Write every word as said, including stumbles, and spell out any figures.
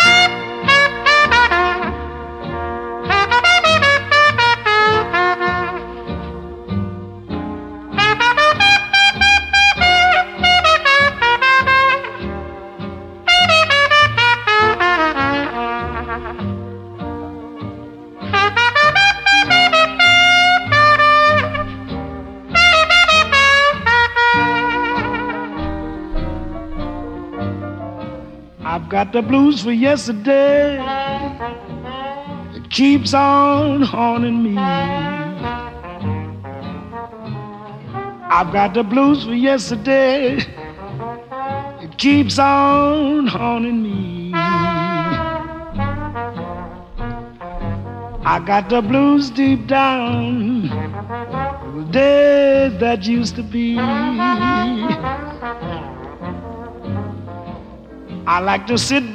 I've got the blues for yesterday. It keeps on haunting me. I've got the blues for yesterday. It keeps on haunting me. I got the blues deep down, the days that used to be. I like to sit